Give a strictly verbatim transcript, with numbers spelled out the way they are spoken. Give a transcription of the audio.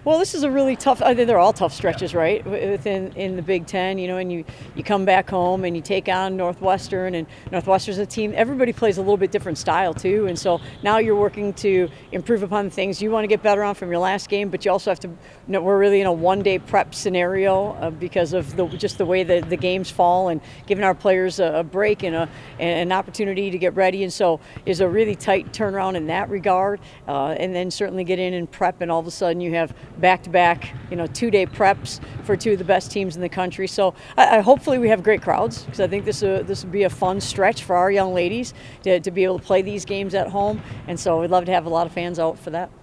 Well, this is a really tough. I think they're all tough stretches, yeah. right? Within in the Big Ten, you know, and you you come back home and you take on Northwestern, and Northwestern's a team. Everybody plays a little bit different style too, and so now you're working to improve upon the things you want to get better on from your last game, but you also have to. You know, we're really in a one-day prep scenario uh, because of the just the way the the games fall, and giving our players a, a break and a and an opportunity to get ready, and so is a really tight turnaround in that regard, uh, and then certainly get in and prep, and all of a sudden you have back-to-back, you know, two-day preps for two of the best teams in the country. So I, I hopefully we have great crowds, because I think this uh, this would be a fun stretch for our young ladies to, to be able to play these games at home, and so we'd love to have a lot of fans out for that.